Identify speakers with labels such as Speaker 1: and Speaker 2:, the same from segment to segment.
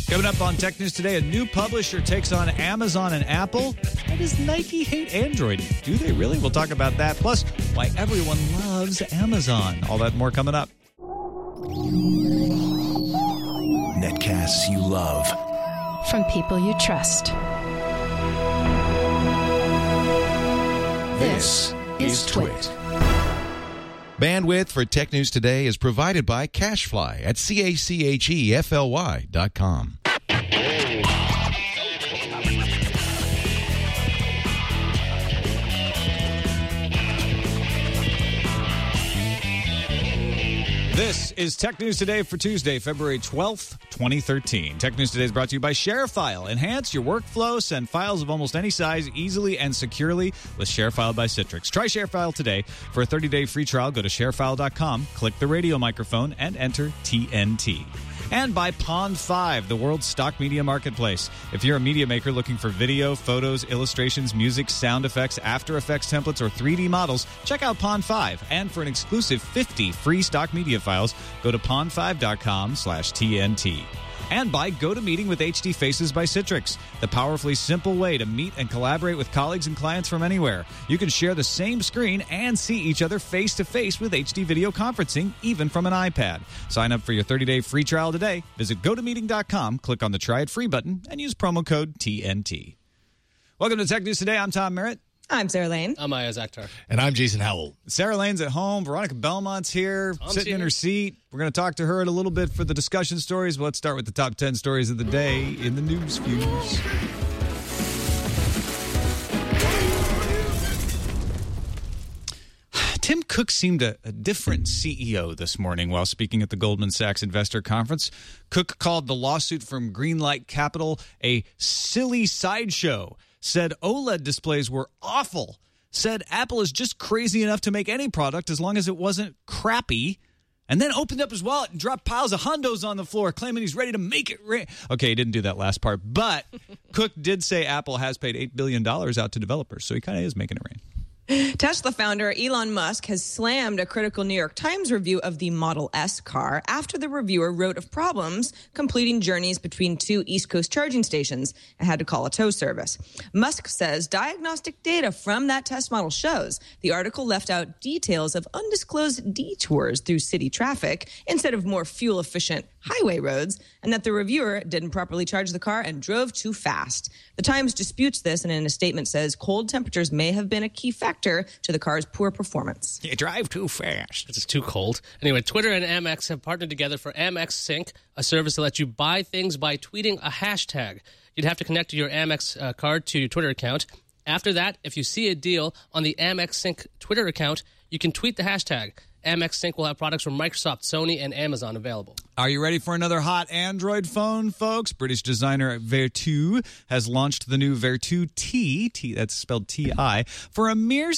Speaker 1: Coming up on Tech News Today, a new publisher takes on Amazon and Apple. And does Nike hate Android? Do they really? We'll talk about that. Plus, why everyone loves Amazon. All that and more coming up.
Speaker 2: Netcasts you love.
Speaker 3: From people you trust.
Speaker 2: This is Twit.
Speaker 4: Bandwidth for Tech News Today is provided by CashFly at CACHEFLY.com.
Speaker 1: This is Tech News Today for Tuesday, February 12th, 2013. Tech News Today is brought to you by ShareFile. Enhance your workflow. Send files of almost any size easily and securely with ShareFile by Citrix. Try ShareFile today. For a 30-day free trial, go to sharefile.com, click the radio microphone, and enter TNT. And by Pond5, the world's stock media marketplace. If you're a media maker looking for video, photos, illustrations, music, sound effects, After Effects templates, or 3D models, check out Pond5. And for an exclusive 50 free stock media files, go to pond5.com/TNT. And by GoToMeeting with HD Faces by Citrix, the powerfully simple way to meet and collaborate with colleagues and clients from anywhere. You can share the same screen and see each other face-to-face with HD video conferencing, even from an iPad. Sign up for your 30-day free trial today. Visit GoToMeeting.com, click on the Try It Free button, and use promo code TNT. Welcome to Tech News Today. I'm Tom Merritt.
Speaker 5: I'm Sarah Lane.
Speaker 6: I'm Ayaz Akhtar.
Speaker 2: And I'm Jason Howell.
Speaker 1: Sarah Lane's at home. Veronica Belmont's here, sitting in her seat. We're going to talk to her in a little bit for the discussion stories. But let's start with the top 10 stories of the day in the news fuse. Tim Cook seemed a different CEO this morning while speaking at the Goldman Sachs Investor Conference. Cook called the lawsuit from Greenlight Capital a silly sideshow, said OLED displays were awful, said Apple is just crazy enough to make any product as long as it wasn't crappy, and then opened up his wallet and dropped piles of hundos on the floor, claiming he's ready to make it rain. Okay, he didn't do that last part, but Cook did say Apple has paid $8 billion out to developers, so he kind of is making it rain.
Speaker 5: Tesla founder Elon Musk has slammed a critical New York Times review of the Model S car after the reviewer wrote of problems completing journeys between two East Coast charging stations and had to call a tow service. Musk says diagnostic data from that test model shows the article left out details of undisclosed detours through city traffic instead of more fuel-efficient highway roads, and that the reviewer didn't properly charge the car and drove too fast. The Times disputes this and in a statement says cold temperatures may have been a key factor to the car's poor performance.
Speaker 1: You drive too fast.
Speaker 6: It's too cold. Anyway, Twitter and Amex have partnered together for Amex Sync, a service that lets you buy things by tweeting a hashtag. You'd have to connect your Amex card to your Twitter account. After that, if you see a deal on the Amex Sync Twitter account, you can tweet the hashtag. Amex Sync will have products from Microsoft, Sony, and Amazon available.
Speaker 1: Are you ready for another hot Android phone, folks? British designer Vertu has launched the new Vertu T, that's spelled T-I, for a mere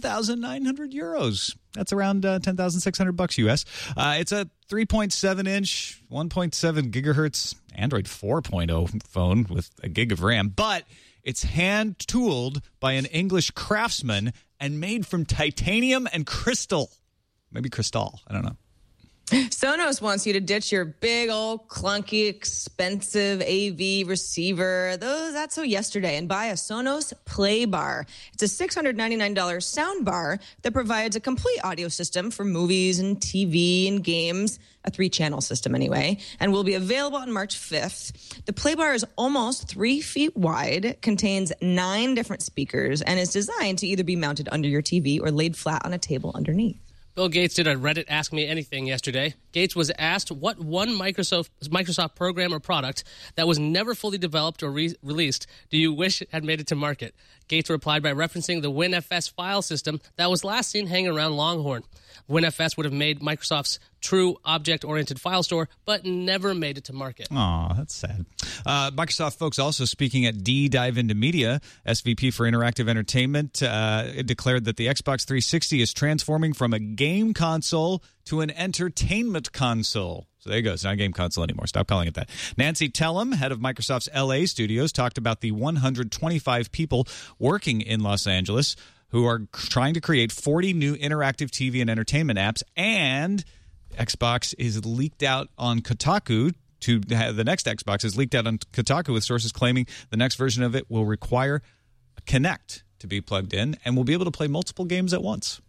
Speaker 1: €7,900. That's around $10,600 US. It's a 3.7-inch, 1.7 gigahertz Android 4.0 phone with a gig of RAM, but it's hand-tooled by an English craftsman and made from titanium and crystal. Maybe Crystal. I don't know.
Speaker 5: Sonos wants you to ditch your big old clunky expensive AV receiver. That's so yesterday, and buy a Sonos Playbar. It's a $699 sound bar that provides a complete audio system for movies and TV and games, a 3-channel system anyway, and will be available on March 5th. The Playbar is almost 3 feet wide, contains 9 different speakers, and is designed to either be mounted under your TV or laid flat on a table underneath.
Speaker 6: Bill Gates did a Reddit Ask Me Anything yesterday. Gates was asked what one Microsoft program or product that was never fully developed or released do you wish had made it to market. Gates replied by referencing the WinFS file system that was last seen hanging around Longhorn. WinFS would have made Microsoft's true object-oriented file store, but never made it to market.
Speaker 1: Aw, that's sad. Microsoft folks also speaking at Dive Into Media. SVP for Interactive Entertainment declared that the Xbox 360 is transforming from a game console to an entertainment console. So there you go. It's not a game console anymore. Stop calling it that. Nancy Tellem, head of Microsoft's LA studios, talked about the 125 people working in Los Angeles who are trying to create 40 new interactive TV and entertainment apps, and Xbox is leaked out on Kotaku to the next Xbox is leaked out on Kotaku, with sources claiming the next version of it will require Kinect to be plugged in and will be able to play multiple games at once.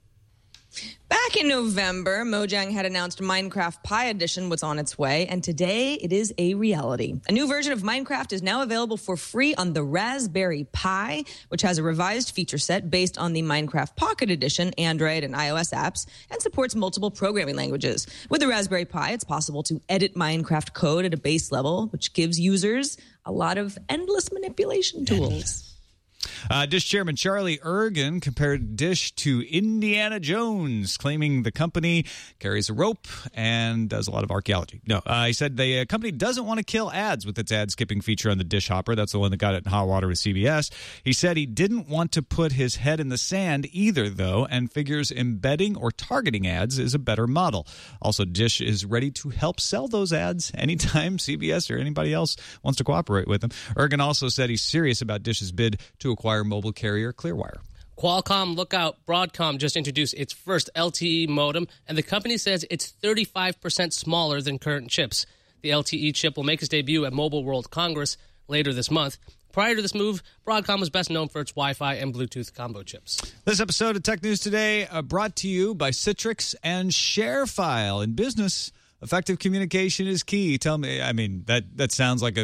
Speaker 5: Back in November, Mojang had announced Minecraft Pi Edition was on its way, and today it is a reality. A new version of Minecraft is now available for free on the Raspberry Pi, which has a revised feature set based on the Minecraft Pocket Edition Android and iOS apps, and supports multiple programming languages. With the Raspberry Pi, it's possible to edit Minecraft code at a base level, which gives users a lot of endless manipulation tools.
Speaker 1: Dish chairman Charlie Ergen compared Dish to Indiana Jones, claiming the company carries a rope and does a lot of archaeology. No, he said the company doesn't want to kill ads with its ad-skipping feature on the Dish Hopper. That's the one that got it in hot water with CBS. He said he didn't want to put his head in the sand either, though, and figures embedding or targeting ads is a better model. Also, Dish is ready to help sell those ads anytime CBS or anybody else wants to cooperate with them. Ergen also said he's serious about Dish's bid to acquire mobile carrier Clearwire.
Speaker 6: Qualcomm, look out. Broadcom just introduced its first LTE modem, and the company says it's 35% smaller than current chips. The LTE chip will make its debut at Mobile World Congress later this month. Prior to this move, Broadcom was best known for its Wi-Fi and Bluetooth combo chips.
Speaker 1: This episode of Tech News Today brought to you by Citrix and ShareFile. In business, effective communication is key. Tell me, I mean, that sounds like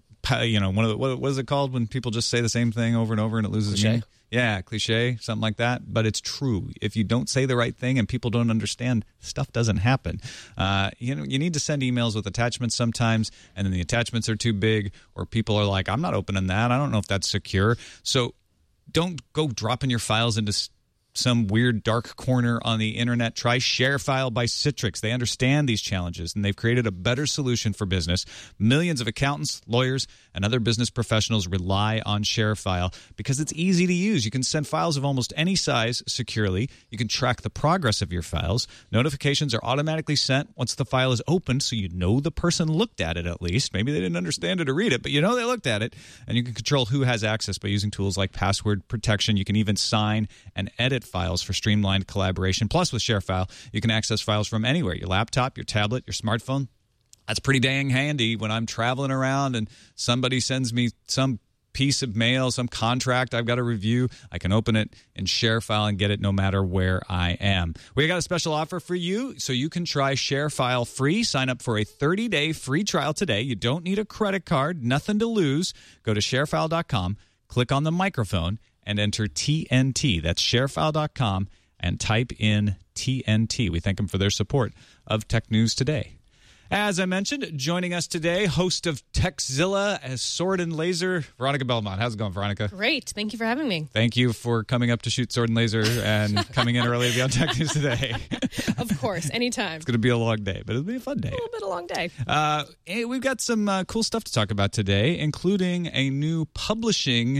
Speaker 1: one of the, what is it called when people just say the same thing over and over and it loses meaning? Yeah, cliche, something like that. But it's true. If you don't say the right thing and people don't understand, stuff doesn't happen. You need to send emails with attachments sometimes, and then the attachments are too big, or people are like, I'm not opening that. I don't know if that's secure. So don't go dropping your files into some weird dark corner on the internet. Try ShareFile by Citrix. They understand these challenges, and they've created a better solution for business. Millions of accountants, lawyers, and other business professionals rely on ShareFile because it's easy to use. You can send files of almost any size securely. You can track the progress of your files. Notifications are automatically sent once the file is opened, so you know the person looked at it at least. Maybe they didn't understand it or read it, but you know they looked at it. And you can control who has access by using tools like password protection. You can even sign and edit files for streamlined collaboration. Plus, with ShareFile, you can access files from anywhere, your laptop, your tablet, your smartphone. That's pretty dang handy when I'm traveling around and somebody sends me some piece of mail, some contract I've got to review. I can open it in ShareFile and get it no matter where I am. We got a special offer for you, so you can try ShareFile free. Sign up for a 30-day free trial today. You don't need a credit card, nothing to lose. Go to sharefile.com, click on the microphone, and enter TNT. That's sharefile.com, and type in TNT. We thank them for their support of Tech News Today. As I mentioned, joining us today, host of Techzilla as Sword and Laser, Veronica Belmont. How's it going, Veronica?
Speaker 7: Great. Thank you for having me.
Speaker 1: Thank you for coming up to shoot Sword and Laser and coming in early to be on Tech News Today.
Speaker 7: Of course, anytime.
Speaker 1: It's going to be a long day, but it'll be a fun day.
Speaker 7: A little bit of a long day.
Speaker 1: Hey, we've got some cool stuff to talk about today, including a new publishing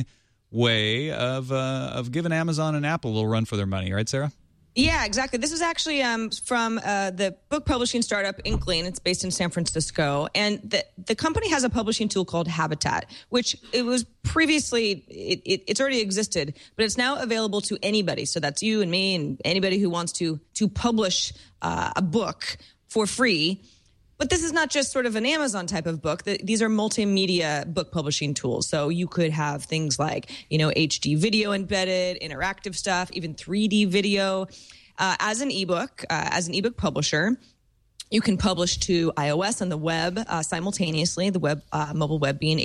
Speaker 1: way of giving Amazon and Apple a little run for their money. Right, Sarah?
Speaker 5: Yeah, exactly. This is actually from the book publishing startup Inkling. It's based in San Francisco. And the company has a publishing tool called Habitat, which it was previously, it's already existed, but it's now available to anybody. So that's you and me and anybody who wants to publish a book for free. But this is not just sort of an Amazon type of book. These are multimedia book publishing tools. So you could have things like, HD video embedded, interactive stuff, even 3D video. As an ebook publisher, you can publish to iOS and the web simultaneously, the mobile web being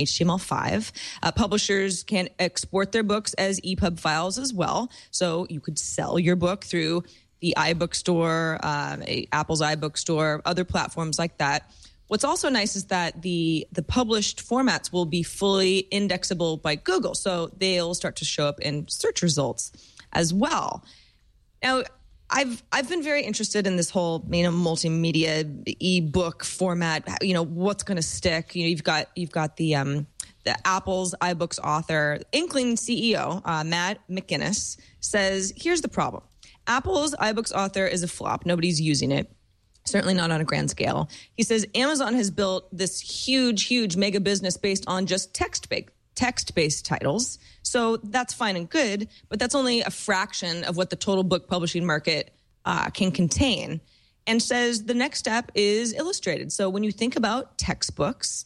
Speaker 5: HTML5. Publishers can export their books as EPUB files as well. So you could sell your book through the iBook store, Apple's iBook store, other platforms like that. What's also nice is that the published formats will be fully indexable by Google, so they'll start to show up in search results as well. Now, I've been very interested in this whole multimedia ebook format. What's going to stick? You've got the Apple's iBooks author, Inkling CEO Matt McGinnis says, here's the problem. Apple's iBooks author is a flop. Nobody's using it. Certainly not on a grand scale. He says Amazon has built this huge mega business based on just text-based titles. So that's fine and good, but that's only a fraction of what the total book publishing market can contain. and says the next step is illustrated. So when you think about textbooks,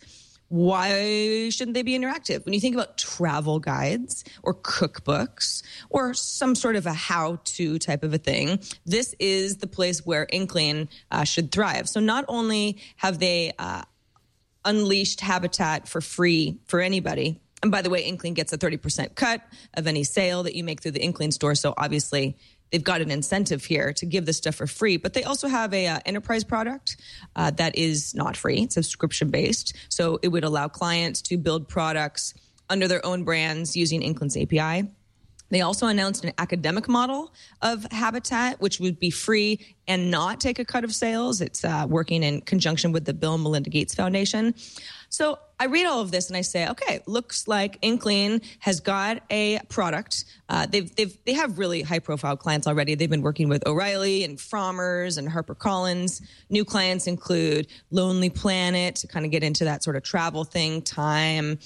Speaker 5: why shouldn't they be interactive? When you think about travel guides or cookbooks or some sort of a how-to type of a thing, this is the place where Inkling should thrive. So not only have they unleashed Habitat for free for anybody, and by the way, Inkling gets a 30% cut of any sale that you make through the Inkling store. So obviously, they've got an incentive here to give this stuff for free. But they also have a enterprise product that is not free. It's subscription-based. So it would allow clients to build products under their own brands using Inkling's API. They also announced an academic model of Habitat, which would be free and not take a cut of sales. It's working in conjunction with the Bill and Melinda Gates Foundation. So I read all of this and I say, okay, looks like Inkling has got a product. They have really high profile clients already. They've been working with O'Reilly and Frommer's and HarperCollins. New clients include Lonely Planet to kind of get into that sort of travel thing, Time,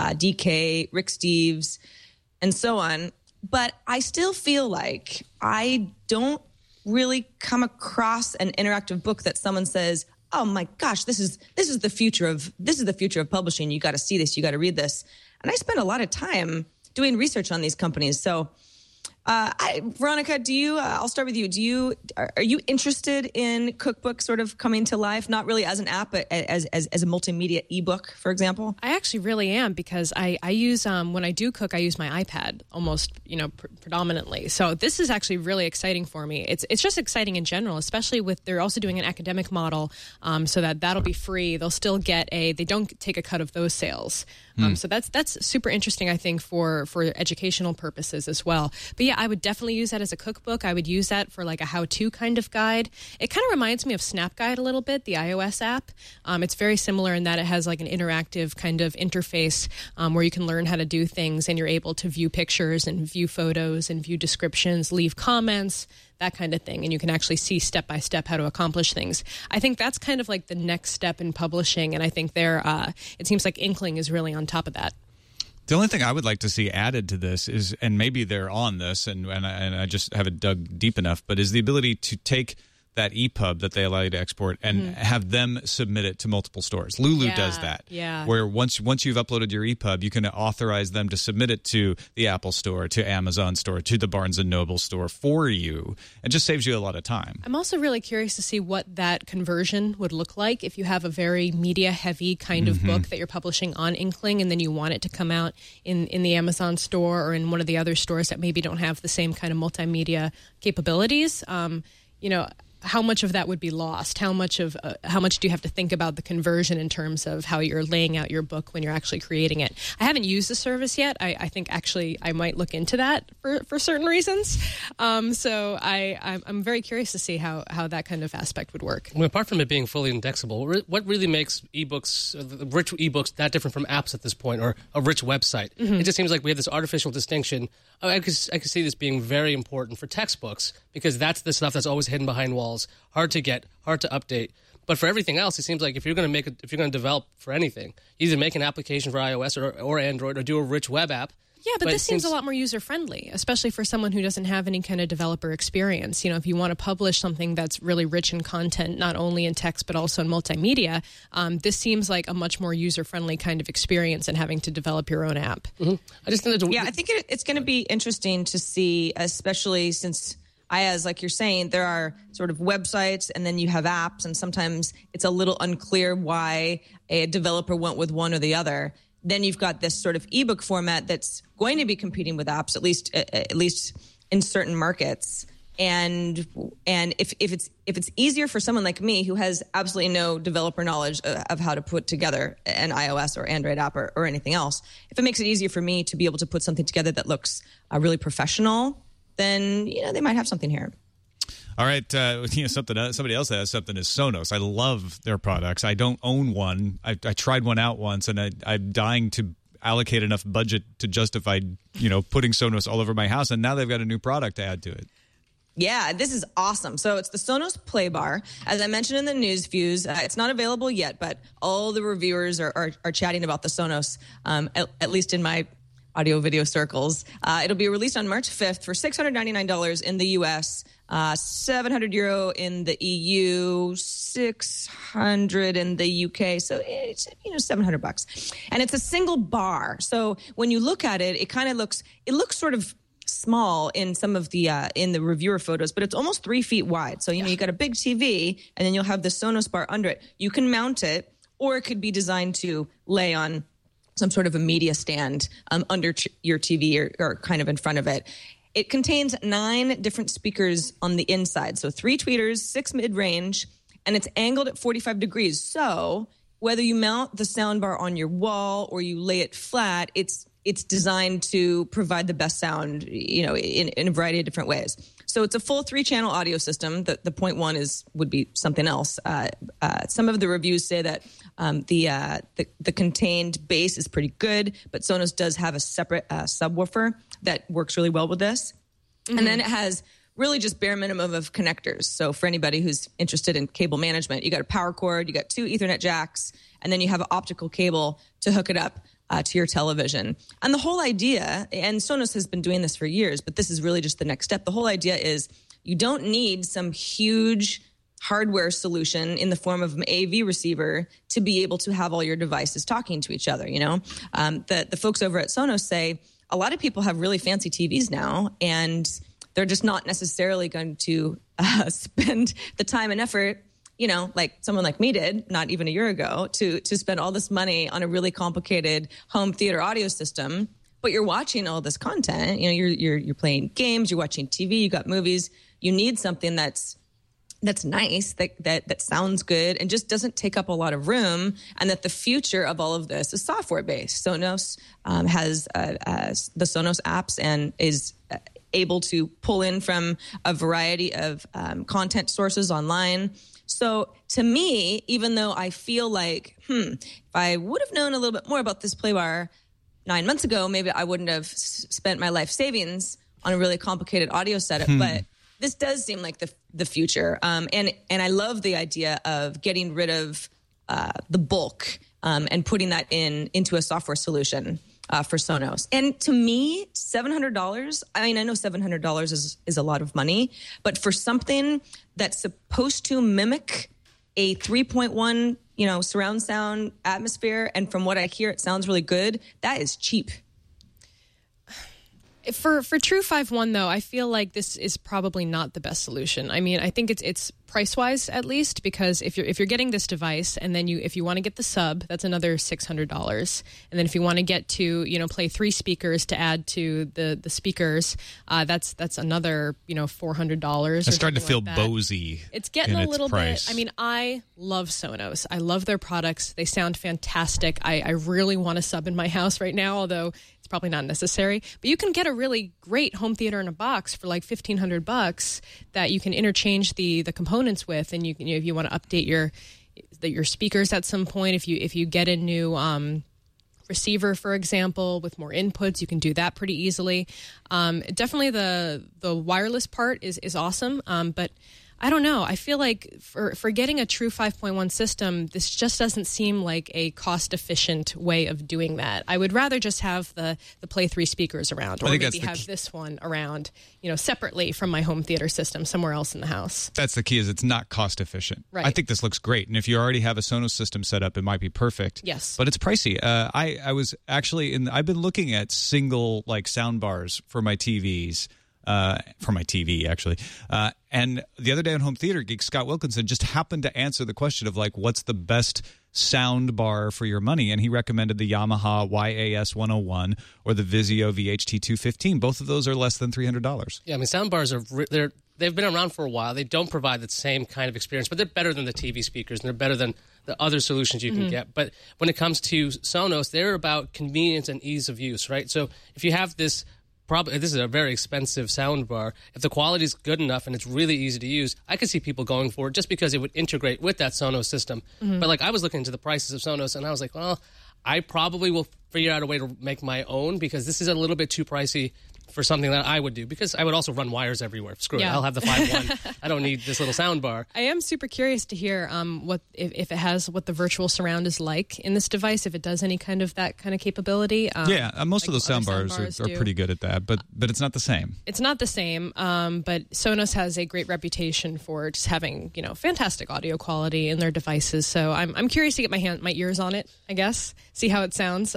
Speaker 5: DK, Rick Steves, and so on. But I still feel like I don't really come across an interactive book that someone says, "Oh my gosh, this is the future of publishing. You got to see this. You got to read this." And I spend a lot of time doing research on these companies. So, Veronica, I'll start with you. Are you interested in cookbook sort of coming to life? Not really as an app, but as a multimedia ebook, for example?
Speaker 7: I actually really am, because I use, when I do cook, I use my iPad almost, predominantly. So this is actually really exciting for me. It's just exciting in general, especially they're also doing an academic model, so that'll be free. They'll still get they don't take a cut of those sales. So that's super interesting, I think, for educational purposes as well. But yeah, I would definitely use that as a cookbook. I would use that for like a how-to kind of guide. It kind of reminds me of SnapGuide a little bit, the iOS app. It's very similar in that it has like an interactive kind of interface where you can learn how to do things, and you're able to view pictures and view photos and view descriptions, leave comments, that kind of thing. And you can actually see step by step how to accomplish things. I think that's kind of like the next step in publishing. And I think it seems like Inkling is really on top of that.
Speaker 1: The only thing I would like to see added to this is, and maybe they're on this, and I just haven't dug deep enough, but is the ability to take that EPUB that they allow you to export and have them submit it to multiple stores. Lulu does that.
Speaker 7: Yeah.
Speaker 1: Where once you've uploaded your EPUB, you can authorize them to submit it to the Apple Store, to Amazon Store, to the Barnes & Noble store for you. It just saves you a lot of time.
Speaker 7: I'm also really curious to see what that conversion would look like if you have a very media-heavy kind of book that you're publishing on Inkling, and then you want it to come out in the Amazon Store or in one of the other stores that maybe don't have the same kind of multimedia capabilities. How much of that would be lost? How much do you have to think about the conversion in terms of how you're laying out your book when you're actually creating it? I haven't used the service yet. I think actually I might look into that for certain reasons. So I'm very curious to see how that kind of aspect would work.
Speaker 6: Well, apart from it being fully indexable, what really makes ebooks, rich ebooks, that different from apps at this point, or a rich website? It just seems like we have this artificial distinction. I could see this being very important for textbooks, because that's the stuff that's always hidden behind walls, hard to get, hard to update. But for everything else, it seems like if you're going to develop for anything, either make an application for iOS or Android, or do a rich web app.
Speaker 7: Yeah, but this seems a lot more user-friendly, especially for someone who doesn't have any kind of developer experience. If you want to publish something that's really rich in content, not only in text but also in multimedia, this seems like a much more user-friendly kind of experience than having to develop your own app.
Speaker 5: I think it's going to be interesting to see, especially since, Ayaz, like you're saying, there are sort of websites and then you have apps, and sometimes it's a little unclear why a developer went with one or the other. Then you've got this sort of ebook format that's going to be competing with apps, at least in certain markets. And if it's easier for someone like me who has absolutely no developer knowledge of how to put together an iOS or Android app or anything else, if it makes it easier for me to be able to put something together that looks really professional, then they might have something here.
Speaker 1: All right, somebody else that has something is Sonos. I love their products. I don't own one. I tried one out once, and I'm dying to allocate enough budget to justify, putting Sonos all over my house. And now they've got a new product to add to it.
Speaker 5: Yeah, this is awesome. So it's the Sonos Playbar. As I mentioned in the news views, it's not available yet, but all the reviewers are chatting about the Sonos, at least in my audio-video circles. It'll be released on March 5th for $699 in the U.S., €700 in the EU, $600 in the UK. So it's $700, and it's a single bar. So when you look at it, it looks sort of small in some of the in the reviewer photos, but it's almost 3 feet wide. So you got a big TV, and then you'll have the Sonos bar under it. You can mount it, or it could be designed to lay on some sort of a media stand under your TV or kind of in front of it. It contains 9 different speakers on the inside. So 3 tweeters, 6 mid-range, and it's angled at 45 degrees. So whether you mount the soundbar on your wall or you lay it flat, it's designed to provide the best sound, in a variety of different ways. So it's a full 3-channel audio system. The point one would be something else. Some of the reviews say that the contained bass is pretty good, but Sonos does have a separate subwoofer that works really well with this. Mm-hmm. And then it has really just bare minimum of connectors. So for anybody who's interested in cable management, you got a power cord, you got 2 Ethernet jacks, and then you have an optical cable to hook it up to your television. And the whole idea, and Sonos has been doing this for years, but this is really just the next step. The whole idea is you don't need some huge hardware solution in the form of an AV receiver to be able to have all your devices talking to each other. The folks over at Sonos say a lot of people have really fancy TVs now, and they're just not necessarily going to spend the time and effort, like someone like me did, not even a year ago, to spend all this money on a really complicated home theater audio system. But you're watching all this content. You're playing games, you're watching TV, you got movies. You need something that's nice, that sounds good, and just doesn't take up a lot of room. And that the future of all of this is software based. Sonos has the Sonos apps and is able to pull in from a variety of content sources online. So to me, even though I feel like, if I would have known a little bit more about this Playbar 9 months ago, maybe I wouldn't have spent my life savings on a really complicated audio setup. But this does seem like the future. And I love the idea of getting rid of the bulk and putting that into a software solution for Sonos. And to me, $700, I know $700 is a lot of money, but for something that's supposed to mimic a 3.1, surround sound atmosphere, and from what I hear, it sounds really good, that is cheap.
Speaker 7: For True 5.1, though, I feel like this is probably not the best solution. I mean, I think it's price-wise, at least, because if you're getting this device, and then if you want to get the sub, that's another $600. And then if you want to get to, play 3 speakers to add to the speakers, that's another, $400.
Speaker 1: It's starting to feel
Speaker 7: like
Speaker 1: Bosey.
Speaker 7: It's getting a little
Speaker 1: price.
Speaker 7: bit. I mean, I love Sonos. I love their products. They sound fantastic. I really want a sub in my house right now, although it's probably not necessary. But you can get a really great home theater in a box for like $1,500 that you can interchange the components with, and you can, if you want to update your speakers at some point, if you get a new receiver, for example, with more inputs, you can do that pretty easily. Definitely the wireless part is awesome, but I don't know. I feel like for getting a true 5.1 system, this just doesn't seem like a cost-efficient way of doing that. I would rather just have the Play 3 speakers around, or maybe have this one around, separately from my home theater system somewhere else in the house.
Speaker 1: That's the key, is it's not cost-efficient.
Speaker 7: Right.
Speaker 1: I think this looks great, and if you already have a Sonos system set up, it might be perfect.
Speaker 7: Yes.
Speaker 1: But it's pricey. I was actually I've been looking at single sound bars for my TVs. For my TV, actually. And the other day on Home Theater Geek, Scott Wilkinson just happened to answer the question of, what's the best sound bar for your money? And he recommended the Yamaha YAS 101 or the Vizio VHT 215. Both of those are less than $300.
Speaker 6: Yeah, I mean, sound bars they've been around for a while. They don't provide the same kind of experience, but they're better than the TV speakers, and they're better than the other solutions you can get. But when it comes to Sonos, they're about convenience and ease of use, right? So if you have this is a very expensive sound bar. If the quality is good enough and it's really easy to use, I could see people going for it just because it would integrate with that Sonos system. But I was looking into the prices of Sonos, and I was like, well, I probably will figure out a way to make my own, because this is a little bit too pricey for something that I would do, because I would also run wires everywhere. Screw it.
Speaker 7: Yeah.
Speaker 6: I'll have the 5.1. I don't need this little sound bar.
Speaker 7: I am super curious to hear what if it has what the virtual surround is like in this device, if it does any kind of that kind of capability.
Speaker 1: Most of
Speaker 7: like
Speaker 1: the sound bars are pretty good at that, but it's not the same.
Speaker 7: It's not the same, but Sonos has a great reputation for just having fantastic audio quality in their devices. So I'm curious to get my ears on it, I guess, see how it sounds.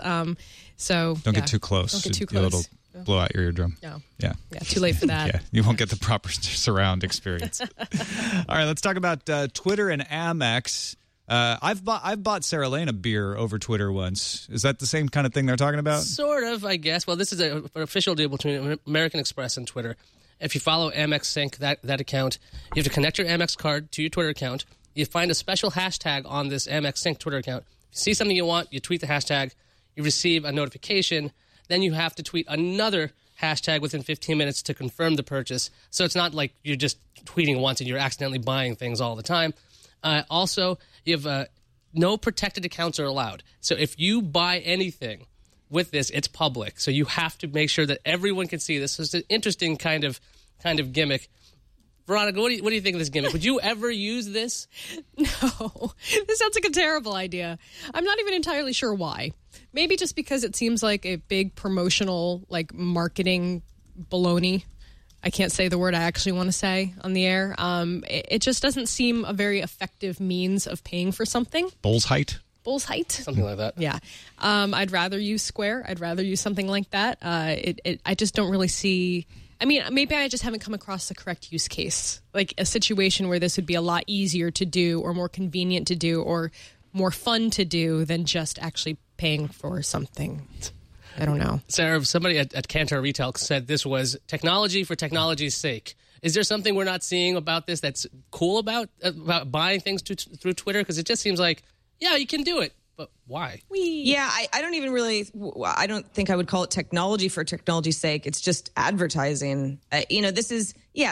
Speaker 7: So
Speaker 1: don't get too close.
Speaker 7: Don't get too close.
Speaker 1: It'll blow out your eardrum.
Speaker 7: No.
Speaker 1: Yeah.
Speaker 7: Yeah. Too late for that.
Speaker 1: Yeah. You won't get the proper surround experience. All right. Let's talk about Twitter and Amex. I've bought Sarah Lane a beer over Twitter once. Is that the same kind of thing they're talking about?
Speaker 6: Sort of, I guess. Well, this is an official deal between American Express and Twitter. If you follow Amex Sync, that account, you have to connect your Amex card to your Twitter account. You find a special hashtag on this Amex Sync Twitter account. If you see something you want, you tweet the hashtag. You receive a notification. Then you have to tweet another hashtag within 15 minutes to confirm the purchase. So it's not like you're just tweeting once and you're accidentally buying things all the time. Also, you have no protected accounts are allowed. So if you buy anything with this, it's public. So you have to make sure that everyone can see this. So it's an interesting kind of gimmick. Veronica, what do you think of this gimmick? Would you ever use this?
Speaker 7: No. This sounds like a terrible idea. I'm not even entirely sure why. Maybe just because it seems like a big promotional, marketing baloney. I can't say the word I actually want to say on the air. It just doesn't seem a very effective means of paying for something.
Speaker 1: Bull's height?
Speaker 7: Bull's height?
Speaker 6: Something like that.
Speaker 7: Yeah. I'd rather use Square. I'd rather use something like that. I just don't really see... I mean, maybe I just haven't come across the correct use case, like a situation where this would be a lot easier to do or more convenient to do or more fun to do than just actually paying for something. I don't know.
Speaker 6: Sarah, somebody at Kantar Retail said this was technology for technology's sake. Is there something we're not seeing about this that's cool about buying things through Twitter? Because it just seems like, yeah, you can do it. But why?
Speaker 5: Yeah, I don't even really, I don't think I would call it technology for technology's sake. It's just advertising. This is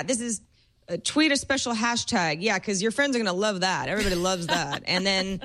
Speaker 5: tweet a special hashtag. Yeah, because your friends are going to love that. Everybody loves that. And then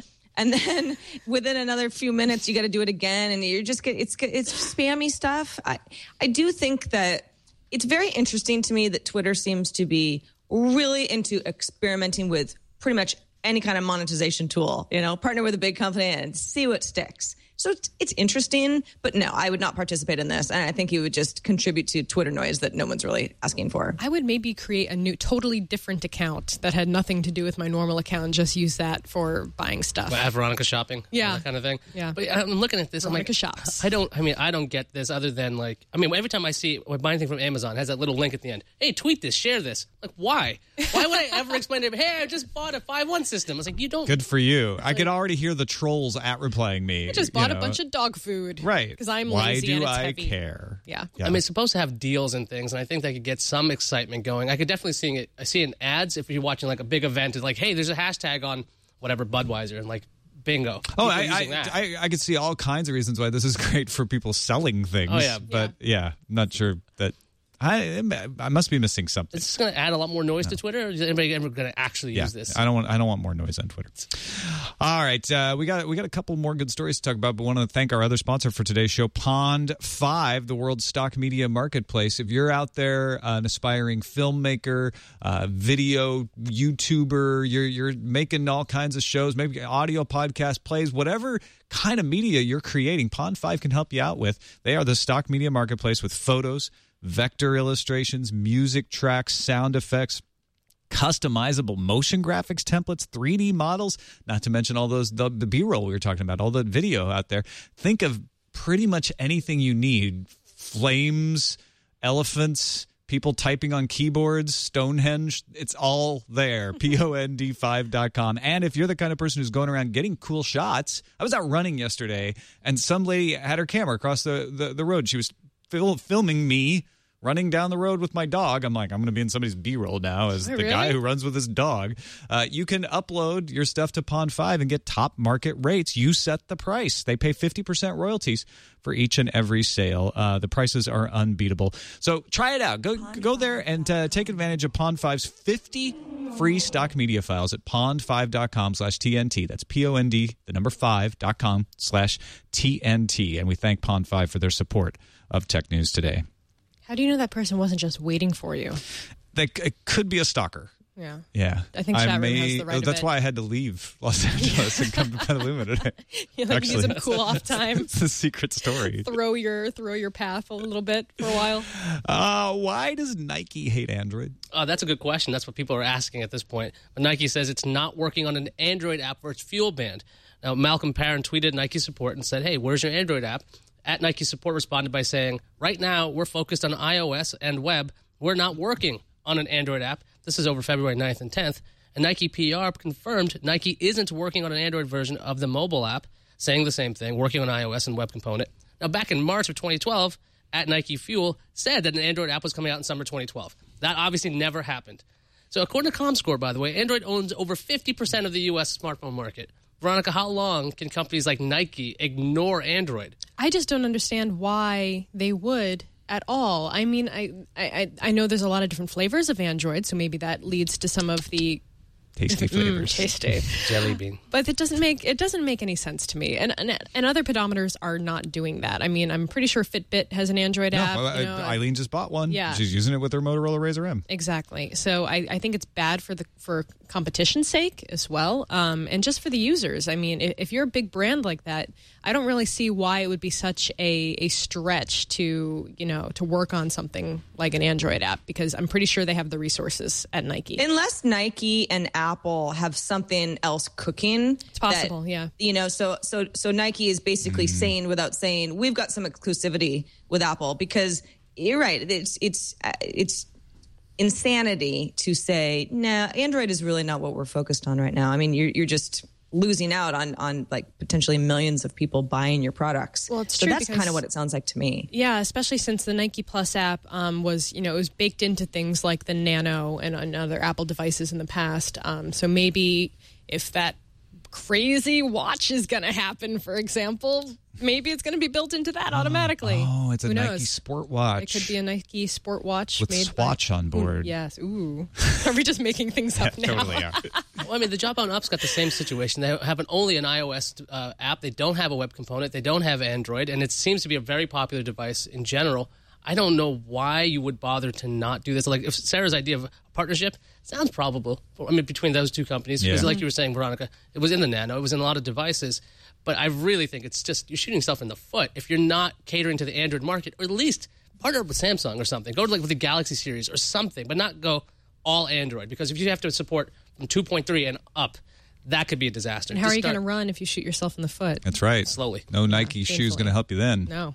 Speaker 5: within another few minutes, you got to do it again. And you're just it's spammy stuff. I do think that it's very interesting to me that Twitter seems to be really into experimenting with pretty much any kind of monetization tool, partner with a big company and see what sticks. So it's interesting, but no, I would not participate in this. And I think you would just contribute to Twitter noise that no one's really asking for.
Speaker 7: I would maybe create a new, totally different account that had nothing to do with my normal account and just use that for buying stuff.
Speaker 6: Have Veronica shopping?
Speaker 7: Yeah.
Speaker 6: That kind of thing?
Speaker 7: Yeah.
Speaker 6: But I'm looking at this.
Speaker 7: Veronica
Speaker 6: I'm like,
Speaker 7: shops.
Speaker 6: I don't get this other than every time I see or buy anything from Amazon, it has that little link at the end. Hey, tweet this, share this. Like, why? Why would I ever explain to him, hey, I just bought a 5.1 system? I was like, you don't.
Speaker 1: Good for you. I could already hear the trolls replying me.
Speaker 7: I just bought a bunch of dog food.
Speaker 1: Right.
Speaker 7: Because I'm
Speaker 1: Why
Speaker 7: lazy
Speaker 1: do
Speaker 7: and it's
Speaker 1: I
Speaker 7: heavy.
Speaker 1: care?
Speaker 7: Yeah.
Speaker 6: I mean, it's supposed to have deals and things, and I think that could get some excitement going. I could definitely see it. I see in ads if you're watching a big event. It's like, hey, there's a hashtag on whatever Budweiser, and bingo.
Speaker 1: Oh, I could see all kinds of reasons why this is great for people selling things.
Speaker 6: Oh, yeah.
Speaker 1: But not sure that I must be missing something.
Speaker 6: It's going to add a lot more noise to Twitter. Or is anybody ever going to actually use this?
Speaker 1: I don't want more noise on Twitter. All right, we got a couple more good stories to talk about, but want to thank our other sponsor for today's show, Pond5, the world's stock media marketplace. If you're out there, an aspiring filmmaker, video YouTuber, you're making all kinds of shows, maybe audio podcast plays, whatever kind of media you're creating, Pond5 can help you out with. They are the stock media marketplace with photos, vector illustrations, music tracks, sound effects, customizable motion graphics templates, 3D models, not to mention all those the B-roll we were talking about, all the video out there. Think of pretty much anything you need. Flames, elephants, people typing on keyboards, Stonehenge, it's all there. POND5.com. And if you're the kind of person who's going around getting cool shots, I was out running yesterday and some lady had her camera across the road. She was filming me running down the road with my dog. I'm like, I'm going to be in somebody's B-roll now as the guy who runs with his dog. You can upload your stuff to Pond5 and get top market rates. You set the price. They pay 50% royalties for each and every sale. The prices are unbeatable. So try it out. Go there and take advantage of Pond5's 50 free stock media files at pond5.com/TNT. That's POND, the number 5.com/TNT. And we thank Pond5 for their support of Tech News Today.
Speaker 7: How do you know that person wasn't just waiting for you?
Speaker 1: It could be a stalker.
Speaker 7: Yeah.
Speaker 1: Yeah.
Speaker 7: I think Chat Room has the right
Speaker 1: That's
Speaker 7: of it.
Speaker 1: why I had to leave Los Angeles and come to Petaluma today.
Speaker 7: You need some cool off time.
Speaker 1: It's the secret story.
Speaker 7: Throw your path a little bit for a while.
Speaker 1: Why does Nike hate Android?
Speaker 6: That's a good question. That's what people are asking at this point. But Nike says it's not working on an Android app for its Fuel band. Now, Malcolm Perrin tweeted Nike support and said, hey, where's your Android app? At Nike support responded by saying, right now, we're focused on iOS and web. We're not working on an Android app. This is over February 9th and 10th. And Nike PR confirmed Nike isn't working on an Android version of the mobile app, saying the same thing, working on iOS and web component. Now, back in March of 2012, at Nike Fuel said that an Android app was coming out in summer 2012. That obviously never happened. So according to ComScore, by the way, Android owns over 50% of the U.S. smartphone market. Veronica, how long can companies like Nike ignore Android?
Speaker 7: I just don't understand why they would at all. I mean, I know there's a lot of different flavors of Android, so maybe that leads to some of the
Speaker 1: tasty flavors.
Speaker 7: Tasty.
Speaker 6: Jelly bean.
Speaker 7: But it doesn't make any sense to me. And other pedometers are not doing that. I mean, I'm pretty sure Fitbit has an Android app.
Speaker 1: Eileen just bought one.
Speaker 7: Yeah.
Speaker 1: She's using it with her Motorola Razr M.
Speaker 7: Exactly. So I think it's bad for competition's sake as well, and just for the users. I mean, if you're a big brand like that, I don't really see why it would be such a stretch to work on something like an Android app, because I'm pretty sure they have the resources at Nike.
Speaker 5: Unless Nike and Apple have something else cooking.
Speaker 7: It's possible,
Speaker 5: yeah. So Nike is basically saying without saying, we've got some exclusivity with Apple, because you're right. It's insanity to say, nah, Android is really not what we're focused on right now. I mean, you're just losing out on like potentially millions of people buying your products.
Speaker 7: Well, it's
Speaker 5: so
Speaker 7: true,
Speaker 5: that's kind of what it sounds like to me.
Speaker 7: Yeah, especially since the Nike Plus app was, it was baked into things like the Nano and other Apple devices in the past. So maybe if that crazy watch is going to happen, for example, maybe it's going to be built into that automatically.
Speaker 1: Oh, it's a
Speaker 7: Who
Speaker 1: Nike
Speaker 7: knows?
Speaker 1: Sport watch.
Speaker 7: It could be a Nike Sport watch
Speaker 1: with Swatch on board.
Speaker 7: Yes. Ooh. Are we just making things up now?
Speaker 1: Totally are.
Speaker 6: Well, I mean, the Job on Up's got the same situation. They have only an iOS app. They don't have a web component. They don't have Android, and it seems to be a very popular device in general. I don't know why you would bother to not do this. Like, if Sarah's idea of a partnership sounds probable, between those two companies, because like you were saying, Veronica, it was in the Nano, it was in a lot of devices, but I really think it's just, you're shooting yourself in the foot if you're not catering to the Android market, or at least partner up with Samsung or something. Go to with the Galaxy series or something, but not go all Android, because if you have to support from 2.3 and up, that could be a disaster.
Speaker 7: And how are you going to run if you shoot yourself in the foot?
Speaker 1: That's right.
Speaker 6: Slowly.
Speaker 1: No Nike shoe's going to help you then.
Speaker 7: No.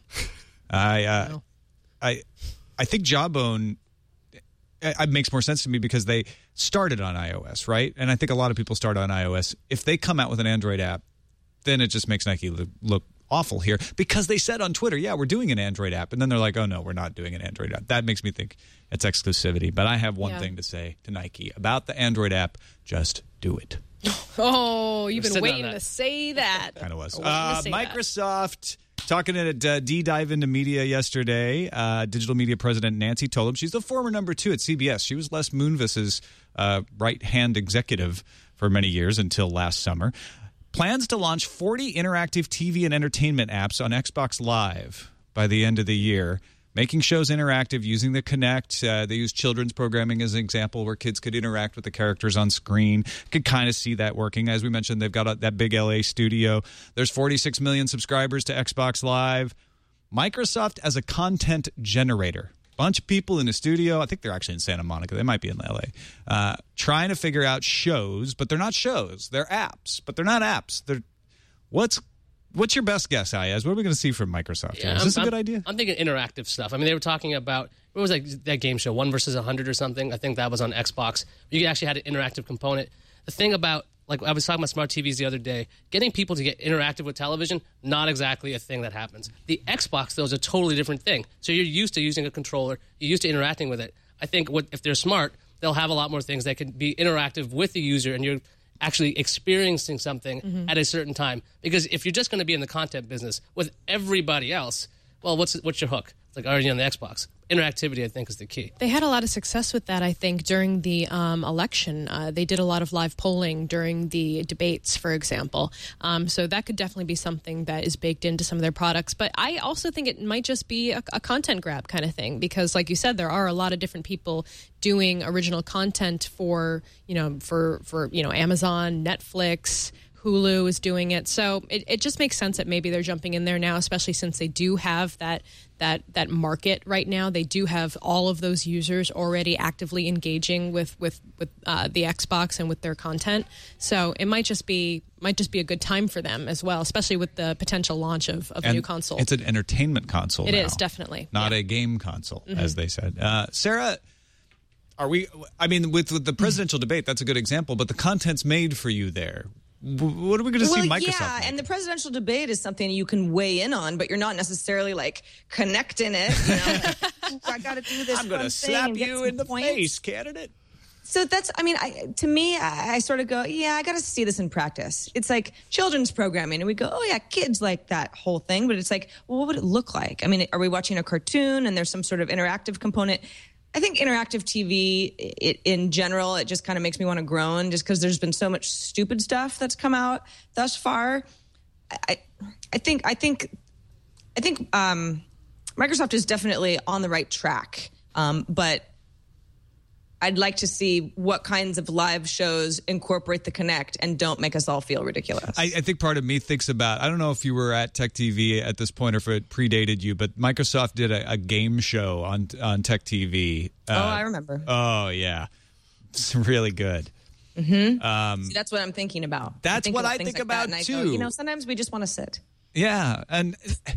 Speaker 1: I think Jawbone it makes more sense to me because they started on iOS, right? And I think a lot of people start on iOS. If they come out with an Android app, then it just makes Nike look awful here, because they said on Twitter, yeah, we're doing an Android app. And then they're like, oh, no, we're not doing an Android app. That makes me think it's exclusivity. But I have one thing to say to Nike about the Android app. Just do it.
Speaker 7: Oh, you've been waiting to say that.
Speaker 1: Kind of was. Microsoft talking at D-Dive into Media yesterday. Digital media president Nancy Tollum. She's the former number 2 at CBS. She was Les Moonves' right-hand executive for many years until last summer. Plans to launch 40 interactive TV and entertainment apps on Xbox Live by the end of the year, making shows interactive using the Kinect. They use children's programming as an example where kids could interact with the characters on screen. Could kind of see that working. As we mentioned, they've got that big LA studio. There's 46 million subscribers to Xbox Live. Microsoft as a content generator. Bunch of people in the studio. I think they're actually in Santa Monica. They might be in LA. Trying to figure out shows, but they're not shows. They're apps, but they're not apps. What's your best guess, Ayaz? What are we going to see from Microsoft?
Speaker 6: Yeah,
Speaker 1: Is this a good idea?
Speaker 6: I'm thinking interactive stuff. I mean, they were talking about, what was that game show, 1 versus 100 or something? I think that was on Xbox. You actually had an interactive component. The thing about, like I was talking about smart TVs the other day, getting people to get interactive with television, not exactly a thing that happens. The Xbox, though, is a totally different thing. So you're used to using a controller. You're used to interacting with it. I think if they're smart, they'll have a lot more things that can be interactive with the user, and you're actually experiencing something at a certain time. Because if you're just going to be in the content business with everybody else, well, what's your hook? It's like already on the Xbox. Interactivity, I think, is the key.
Speaker 7: They had a lot of success with that, I think, during the election. They did a lot of live polling during the debates, for example. So that could definitely be something that is baked into some of their products. But I also think it might just be a content grab kind of thing because, like you said, there are a lot of different people doing original content for Amazon, Netflix, Hulu is doing it. So it just makes sense that maybe they're jumping in there now, especially since they do have that market right now. They do have all of those users already actively engaging with the Xbox and with their content. So it might just be a good time for them as well, especially with the potential launch of a new console.
Speaker 1: It's an entertainment console.
Speaker 7: It
Speaker 1: now,
Speaker 7: is, definitely.
Speaker 1: not a game console, as they said. Sarah, with the presidential debate, that's a good example, but the content's made for you there. What are we going to see Microsoft make?
Speaker 5: And the presidential debate is something you can weigh in on, but you're not necessarily like connecting it. You know, I got to do this.
Speaker 1: I'm going to slap you in the face, candidate.
Speaker 5: So that's, to me, I sort of go, I got to see this in practice. It's like children's programming, and we go, oh yeah, kids like that whole thing, but it's like, well, what would it look like? I mean, are we watching a cartoon and there's some sort of interactive component? I think interactive TV in general, it just kind of makes me want to groan just because there's been so much stupid stuff that's come out thus far. I think Microsoft is definitely on the right track, but I'd like to see what kinds of live shows incorporate the Kinect and don't make us all feel ridiculous.
Speaker 1: I think part of me thinks about, I don't know if you were at Tech TV at this point or if it predated you, but Microsoft did a game show on Tech TV.
Speaker 5: I remember.
Speaker 1: Oh, yeah. It's really good.
Speaker 5: Mm-hmm. See, that's what I'm thinking about.
Speaker 1: That's what I think about, too.
Speaker 5: Go, sometimes we just want to sit.
Speaker 1: Yeah, and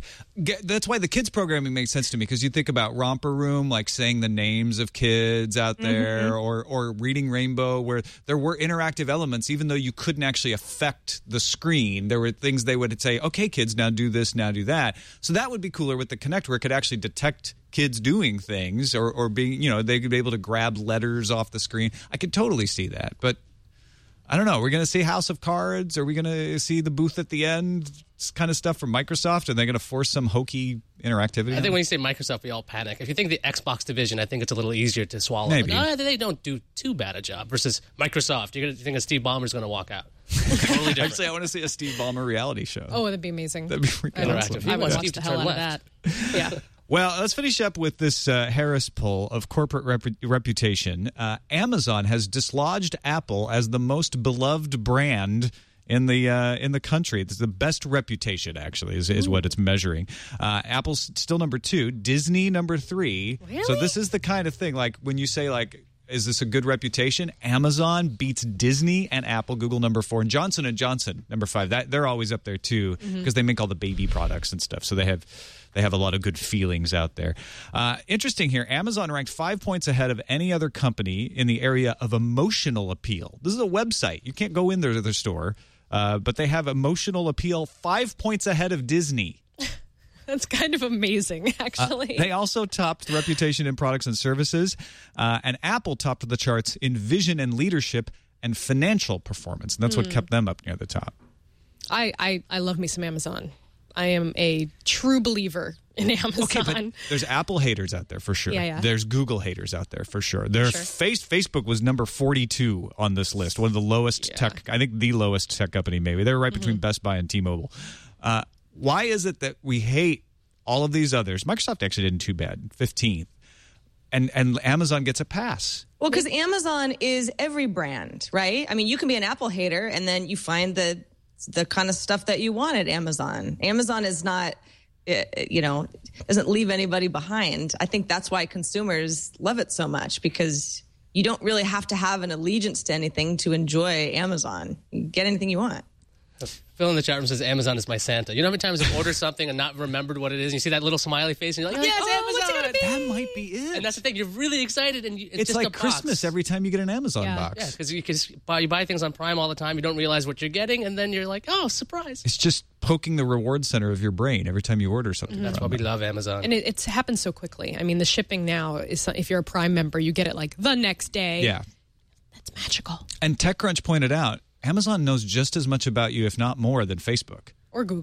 Speaker 1: that's why the kids programming makes sense to me, because you think about Romper Room, like saying the names of kids out there, or Reading Rainbow, where there were interactive elements, even though you couldn't actually affect the screen. There were things they would say, okay, kids, now do this, now do that. So that would be cooler with the Kinect, where it could actually detect kids doing things or being, they could be able to grab letters off the screen. I could totally see that, but I don't know. We're going to see House of Cards? Are we going to see the booth at the end? Kind of stuff from Microsoft? Are they going to force some hokey interactivity?
Speaker 6: I think when you say Microsoft, we all panic. If you think the Xbox division, I think it's a little easier to swallow.
Speaker 1: Maybe.
Speaker 6: Like, they don't do too bad a job. Versus Microsoft, you think Steve Ballmer's going to walk out. Totally different.
Speaker 1: Actually, I want to see a Steve Ballmer reality show.
Speaker 7: Oh, that'd be amazing.
Speaker 1: That'd be freaking awesome.
Speaker 7: I would watch the hell out of that. Yeah.
Speaker 1: Well, let's finish up with this Harris poll of corporate reputation. Amazon has dislodged Apple as the most beloved brand in the country. This is the best reputation, actually, is what it's measuring. Apple's still number 2, Disney number 3.
Speaker 7: Really?
Speaker 1: So this is the kind of thing, like when you say, like, is this a good reputation? Amazon beats Disney and Apple. Google number 4, and Johnson & Johnson number 5. They're always up there too, because they make all the baby products and stuff. So they have a lot of good feelings out there. Interesting here, Amazon ranked 5 points ahead of any other company in the area of emotional appeal. This is a website. You can't go in there to their store, but they have emotional appeal 5 points ahead of Disney.
Speaker 7: That's kind of amazing, actually.
Speaker 1: They also topped reputation in products and services, and Apple topped the charts in vision and leadership and financial performance. And that's what kept them up near the top.
Speaker 7: I love me some Amazon. I am a true believer in Amazon.
Speaker 1: Okay, but there's Apple haters out there for sure.
Speaker 7: Yeah.
Speaker 1: There's Google haters out there for sure. Facebook was number 42 on this list, one of the lowest tech, I think the lowest tech company maybe. They're right between Best Buy and T-Mobile. Why is it that we hate all of these others? Microsoft actually didn't too bad, 15th. And Amazon gets a pass.
Speaker 5: Well, because Amazon is every brand, right? I mean, you can be an Apple hater and then you find the kind of stuff that you want at Amazon. Amazon is not, doesn't leave anybody behind. I think that's why consumers love it so much, because you don't really have to have an allegiance to anything to enjoy Amazon. You can get anything you want.
Speaker 6: Phil in the chat room says Amazon is my Santa. You know how many times I've ordered something and not remembered what it is, and you see that little smiley face, and you're like, yes, Amazon!
Speaker 7: What's it gonna be?
Speaker 1: That might be it.
Speaker 6: And that's the thing. You're really excited, and it's just
Speaker 1: like
Speaker 6: a box.
Speaker 1: Christmas every time you get an Amazon box.
Speaker 6: Yeah, because you buy things on Prime all the time. You don't realize what you're getting, and then you're like, oh, surprise.
Speaker 1: It's just poking the reward center of your brain every time you order something.
Speaker 6: That's why we love Amazon.
Speaker 7: And it happens so quickly. I mean, the shipping now is, if you're a Prime member, you get it like the next day.
Speaker 1: Yeah.
Speaker 7: That's magical.
Speaker 1: And TechCrunch pointed out, Amazon knows just as much about you, if not more, than Facebook.
Speaker 7: Or Google.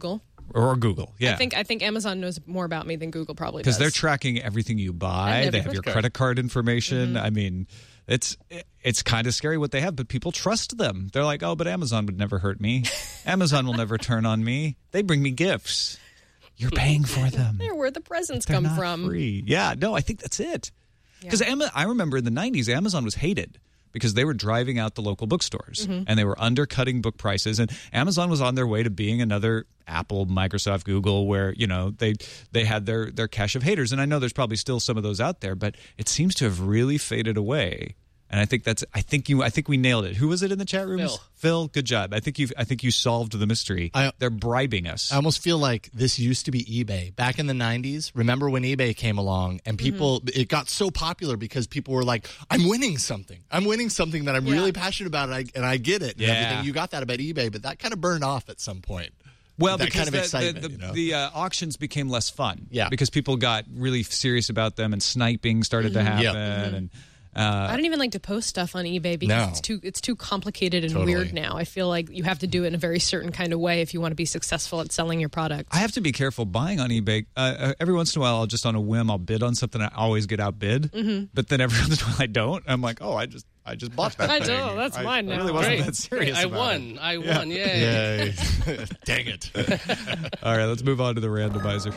Speaker 1: Or Google, yeah.
Speaker 7: I think Amazon knows more about me than Google probably does.
Speaker 1: Because they're tracking everything you buy. They have your credit card information. I mean, it's kind of scary what they have, but people trust them. They're like, oh, but Amazon would never hurt me. Amazon will never turn on me. They bring me gifts. You're paying for them.
Speaker 7: They're where the presents
Speaker 1: They're
Speaker 7: come
Speaker 1: not
Speaker 7: from.
Speaker 1: Free. Yeah, no, I think that's it. Because I remember in the 90s, Amazon was hated because they were driving out the local bookstores and they were undercutting book prices. And Amazon was on their way to being another Apple, Microsoft, Google, where, you know, they had their cache of haters. And I know there's probably still some of those out there, but it seems to have really faded away. And I think we nailed it. Who was it in the chat room? Phil, good job. I think you solved the mystery. They're bribing us.
Speaker 2: I almost feel like this used to be eBay back in the 90s. Remember when eBay came along and it got so popular because people were like, I'm winning something that I'm really passionate about, and I get it. And everything. You got that about eBay, but that kind of burned off at some point.
Speaker 1: Well,
Speaker 2: that
Speaker 1: because
Speaker 2: kind of excitement,
Speaker 1: the auctions became less fun.
Speaker 2: Yeah.
Speaker 1: Because people got really serious about them and sniping started to happen. And
Speaker 7: I don't even like to post stuff on eBay because it's too complicated and weird now. I feel like you have to do it in a very certain kind of way if you want to be successful at selling your product.
Speaker 1: I have to be careful buying on eBay. Every once in a while, I'll just on a whim, I'll bid on something. I always get outbid. But then every once in a while, I don't. I'm like, oh, I just bought that thing.
Speaker 7: know, that's mine now.
Speaker 1: I really wasn't that serious
Speaker 6: I
Speaker 1: about
Speaker 6: won.
Speaker 1: it.
Speaker 6: I won. Yay.
Speaker 2: Dang it.
Speaker 1: All right, let's move on to the randomizer.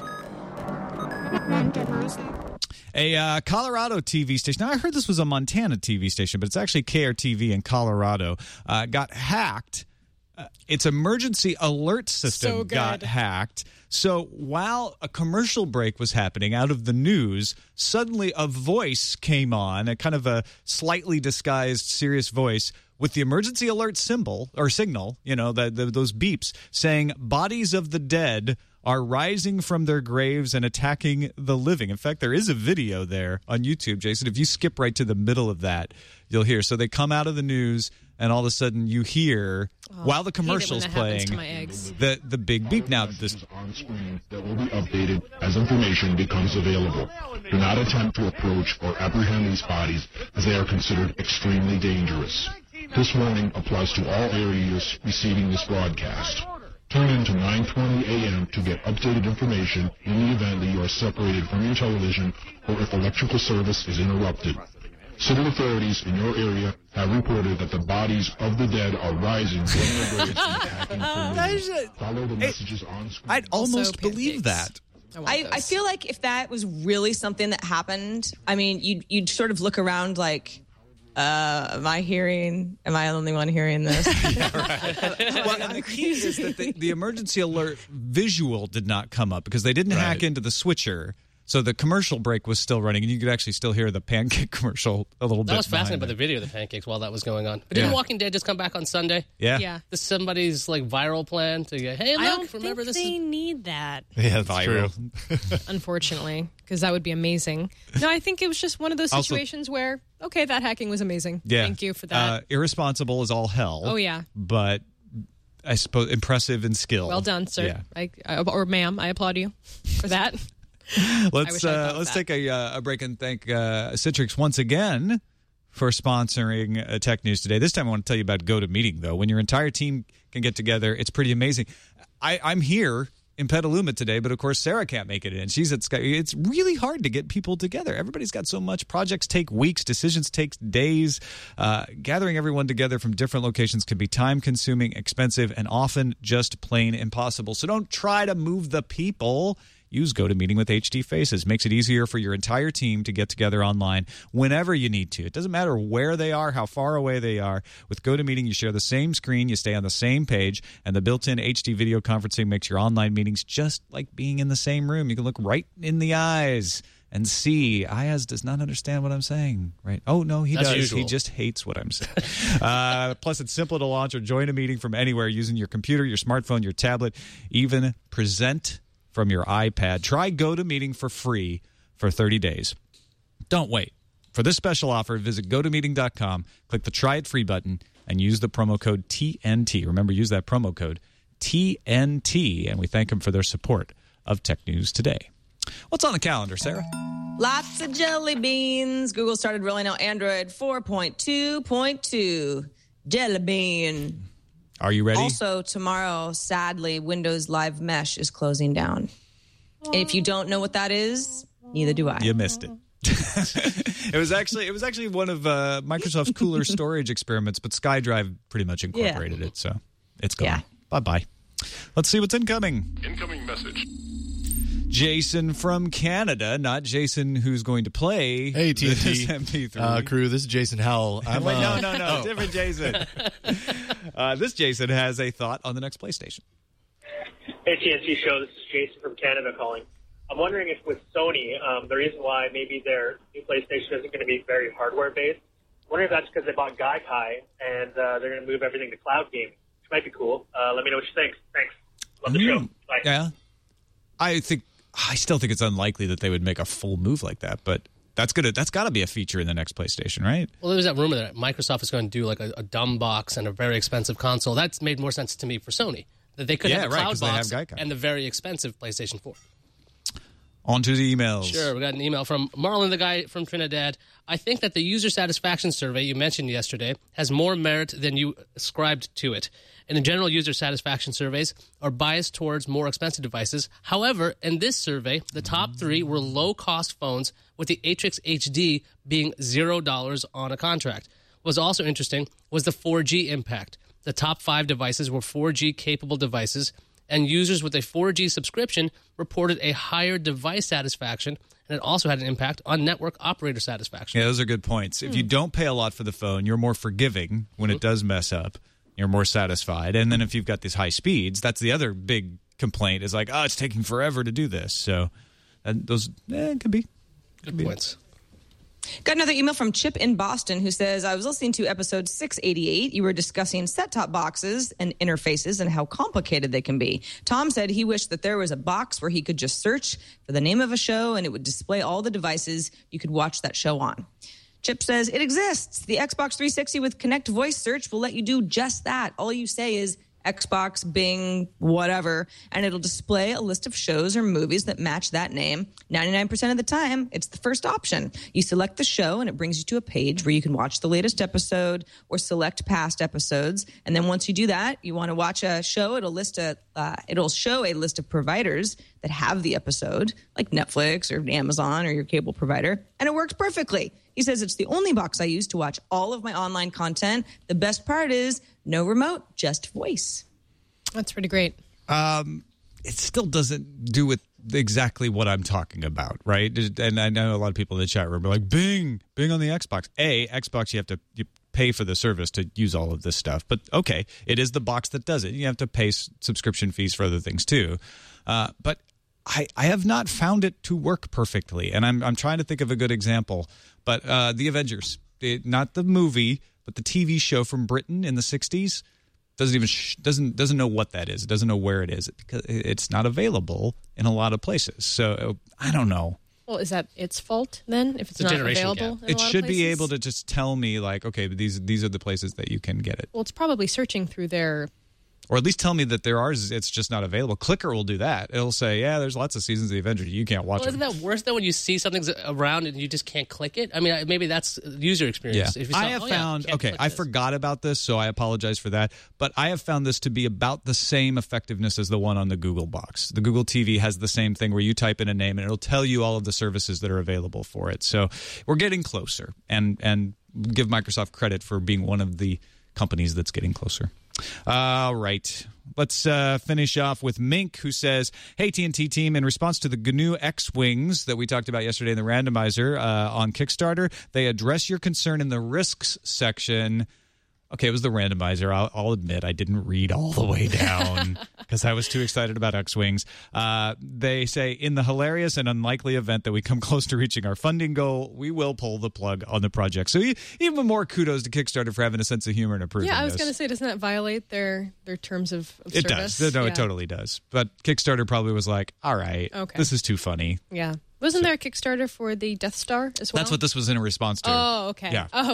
Speaker 1: A Colorado TV station. Now, I heard this was a Montana TV station, but it's actually KRTV in Colorado. Got hacked. Its emergency alert system got hacked. So while a commercial break was happening out of the news, suddenly a voice came on, a kind of a slightly disguised, serious voice with the emergency alert symbol or signal, you know, those beeps saying bodies of the dead are rising from their graves and attacking the living. In fact, there is a video there on YouTube, Jason. If you skip right to the middle of that, you'll hear. So they come out of the news, and all of a sudden you hear, while the commercial's playing, the big beep. Now, this
Speaker 8: on screen that will be updated as information becomes available. Do not attempt to approach or apprehend these bodies, as they are considered extremely dangerous. This warning applies to all areas receiving this broadcast. Tune in to 9:20 a.m. to get updated information in the event that you are separated from your television or if electrical service is interrupted. City authorities in your area have reported that the bodies of the dead are rising from their graves and attacking the Follow the messages on screen.
Speaker 1: I'd almost believe that.
Speaker 5: I feel like if that was really something that happened, I mean, you'd sort of look around like, am I the only one hearing this?
Speaker 1: Well, and the key is that the emergency alert visual did not come up because they didn't hack into the switcher. So the commercial break was still running, and you could actually still hear the pancake commercial a little bit.
Speaker 6: That was fascinating by the video of the pancakes while that was going on. But didn't Walking Dead just come back on Sunday?
Speaker 7: Yeah.
Speaker 6: This is somebody's like viral plan to go, hey, look,
Speaker 7: I don't
Speaker 6: remember
Speaker 7: think
Speaker 6: this?
Speaker 7: they need that.
Speaker 2: Yeah, that's true.
Speaker 7: Unfortunately, because that would be amazing. No, I think it was just one of those situations where, okay, that hacking was amazing.
Speaker 1: Yeah.
Speaker 7: Thank you for that.
Speaker 1: Irresponsible as all hell.
Speaker 7: Oh, yeah.
Speaker 1: But I suppose impressive in skill.
Speaker 7: Well done, sir.
Speaker 1: Yeah.
Speaker 7: Or ma'am, I applaud you for that.
Speaker 1: Let's take a break and thank Citrix once again for sponsoring Tech News Today. This time I want to tell you about GoToMeeting, though. When your entire team can get together, it's pretty amazing. I'm here in Petaluma today, but of course Sarah can't make it in. She's at Sky. It's really hard to get people together. Everybody's got so much. Projects take weeks. Decisions take days. Gathering everyone together from different locations can be time-consuming, expensive, and often just plain impossible. So don't try to move the people. Use GoToMeeting with HD Faces. Makes it easier for your entire team to get together online whenever you need to. It doesn't matter where they are, how far away they are. With GoToMeeting, you share the same screen, you stay on the same page, and the built-in HD video conferencing makes your online meetings just like being in the same room. You can look right in the eyes and see. Ayaz does not understand what I'm saying, right? Oh, no, he does. Usual. He just hates what I'm saying. Plus, it's simple to launch or join a meeting from anywhere using your computer, your smartphone, your tablet, even present from your iPad. Try GoToMeeting for free for 30 days. Don't wait. For this special offer, visit GoToMeeting.com, click the Try It Free button, and use the promo code TNT. Remember, use that promo code TNT, and we thank them for their support of Tech News Today. What's on the calendar, Sarah?
Speaker 5: Lots of jelly beans. Google started rolling out Android 4.2.2. Jelly bean.
Speaker 1: Are you ready?
Speaker 5: Also, tomorrow, sadly, Windows Live Mesh is closing down. If you don't know what that is, neither do I.
Speaker 1: You missed it. It was actually one of Microsoft's cooler storage experiments, but SkyDrive pretty much incorporated it, so it's gone.
Speaker 5: Yeah.
Speaker 1: Bye-bye. Let's see what's incoming.
Speaker 8: Incoming message.
Speaker 1: Jason from Canada, not Jason who's going to play.
Speaker 2: Hey,
Speaker 1: this
Speaker 2: TNT
Speaker 1: MP3.
Speaker 2: crew, this is Jason Howell.
Speaker 1: Wait, no, different Jason. This Jason has a thought on the next PlayStation.
Speaker 9: Hey, TNT show. This is Jason from Canada calling. I'm wondering if with Sony, the reason why maybe their new PlayStation isn't going to be very hardware-based, I'm wondering if that's because they bought Gaikai and they're going to move everything to cloud gaming, which might be cool. Let me know what you think. Thanks. Love the show. Bye.
Speaker 1: Yeah. I still think it's unlikely that they would make a full move like that, but that's got to be a feature in the next PlayStation, right?
Speaker 6: Well, there was that rumor that Microsoft is going to do like a dumb box and a very expensive console. That's made more sense to me for Sony. That they could have the cloud box and the very expensive PlayStation 4.
Speaker 1: On to the emails.
Speaker 6: Sure, we got an email from Marlon, the guy from Trinidad. I think that the user satisfaction survey you mentioned yesterday has more merit than you ascribed to it. And in general, user satisfaction surveys are biased towards more expensive devices. However, in this survey, the top 3 were low-cost phones, with the Atrix HD being $0 on a contract. What was also interesting was the 4G impact. The top 5 devices were 4G-capable devices, and users with a 4G subscription reported a higher device satisfaction, and it also had an impact on network operator satisfaction.
Speaker 1: Yeah, those are good points. If you don't pay a lot for the phone, you're more forgiving when it does mess up. You're more satisfied. And then if you've got these high speeds, that's the other big complaint is like, it's taking forever to do this. So those could be.
Speaker 6: Good points.
Speaker 5: Got another email from Chip in Boston who says, I was listening to episode 688. You were discussing set-top boxes and interfaces and how complicated they can be. Tom said he wished that there was a box where he could just search for the name of a show and it would display all the devices you could watch that show on. Chip says, it exists. The Xbox 360 with Connect Voice Search will let you do just that. All you say is Xbox, Bing, whatever, and it'll display a list of shows or movies that match that name. 99% of the time, it's the first option. You select the show, and it brings you to a page where you can watch the latest episode or select past episodes. And then once you do that, you want to watch a show, it'll show a list of providers that have the episode, like Netflix or Amazon or your cable provider, and it works perfectly. He says, it's the only box I use to watch all of my online content. The best part is no remote, just voice.
Speaker 7: That's pretty great.
Speaker 1: It still doesn't do with exactly what I'm talking about, right? And I know a lot of people in the chat room are like, Bing on the Xbox. Xbox, you pay for the service to use all of this stuff. But okay, it is the box that does it. You have to pay subscription fees for other things too. But I have not found it to work perfectly, and I'm trying to think of a good example. But The Avengers, not the movie, but the TV show from Britain in the 60s, doesn't know what that is. It doesn't know where it is because it's not available in a lot of places. So I don't know.
Speaker 7: Well, is that its fault then if it's not available?
Speaker 1: It should be able to just tell me like, okay, but these are the places that you can get it.
Speaker 7: Well, it's probably searching through their.
Speaker 1: Or at least tell me that it's just not available. Clicker will do that. It'll say, yeah, there's lots of seasons of The Avengers. You can't watch it.
Speaker 6: Isn't that worse, though, when you see something's around and you just can't click it? I mean, maybe that's user experience.
Speaker 1: Yeah.
Speaker 6: If you saw,
Speaker 1: I have found, I forgot about this, so I apologize for that. But I have found this to be about the same effectiveness as the one on the Google box. The Google TV has the same thing where you type in a name and it'll tell you all of the services that are available for it. So we're getting closer, and give Microsoft credit for being one of the companies that's getting closer. All right. Let's finish off with Mink, who says, hey, TNT team, in response to the GNU X-Wings that we talked about yesterday in the randomizer on Kickstarter, they address your concern in the risks section. Okay, it was the randomizer. I'll admit I didn't read all the way down because I was too excited about X-Wings. They say, in the hilarious and unlikely event that we come close to reaching our funding goal, we will pull the plug on the project. So even more kudos to Kickstarter for having a sense of humor and approving
Speaker 7: Yeah, I was going to say, doesn't that violate their terms of service?
Speaker 1: It does. No, it totally does. But Kickstarter probably was like, all right, this is too funny.
Speaker 7: Yeah. Wasn't there a Kickstarter for the Death Star as well?
Speaker 1: That's what this was in response to.
Speaker 7: Oh, okay.
Speaker 1: Yeah.
Speaker 7: Oh,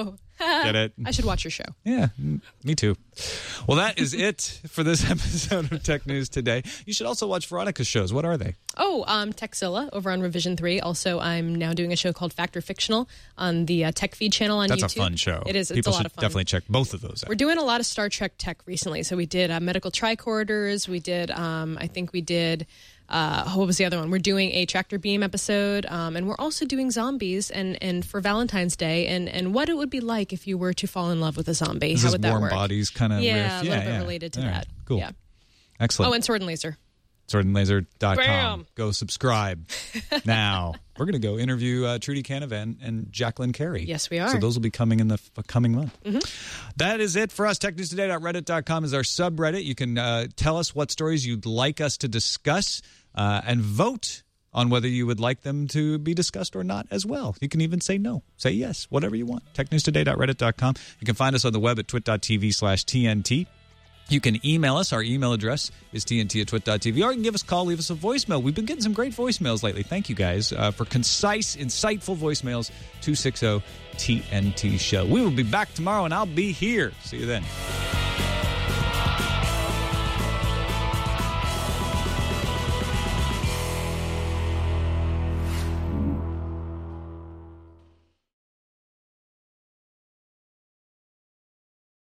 Speaker 1: Get it?
Speaker 7: I should watch your show.
Speaker 1: Yeah, me too. Well, that is it for this episode of Tech News Today. You should also watch Veronica's shows. What are they?
Speaker 7: Oh, Techzilla over on Revision 3. Also, I'm now doing a show called Factor Fictional on the Tech Feed channel on YouTube.
Speaker 1: That's a fun show.
Speaker 7: It is. It's
Speaker 1: People
Speaker 7: a lot
Speaker 1: should
Speaker 7: of fun.
Speaker 1: definitely check both of those out.
Speaker 7: We're doing a lot of Star Trek tech recently. So we did medical tricorders. We did, I think we did, what was the other one? We're doing a tractor beam episode. And we're also doing zombies and for Valentine's Day and what it would be like if you were to fall in love with a zombie.
Speaker 1: Is
Speaker 7: How
Speaker 1: this
Speaker 7: would that
Speaker 1: warm
Speaker 7: work?
Speaker 1: bodies kind of
Speaker 7: Yeah,
Speaker 1: riff?
Speaker 7: a little bit related to
Speaker 1: All right,
Speaker 7: that.
Speaker 1: Cool.
Speaker 7: Yeah.
Speaker 1: Excellent.
Speaker 7: Oh, and Sword and Laser.
Speaker 1: SwordandLaser.com.
Speaker 7: Bam.
Speaker 1: Go subscribe now. We're going to go interview Trudy Canavan and Jacqueline Carey.
Speaker 7: Yes, we are.
Speaker 1: So those will be coming in the coming month.
Speaker 7: Mm-hmm.
Speaker 1: That is it for us. TechNewsToday.reddit.com is our subreddit. You can tell us what stories you'd like us to discuss and vote on whether you would like them to be discussed or not as well. You can even say no, say yes, whatever you want. TechNewsToday.reddit.com. You can find us on the web at twit.tv/TNT. You can email us. Our email address is tnt@twit.tv. Or you can give us a call, leave us a voicemail. We've been getting some great voicemails lately. Thank you, guys, for concise, insightful voicemails. 260-TNT-SHOW. We will be back tomorrow, and I'll be here. See you then.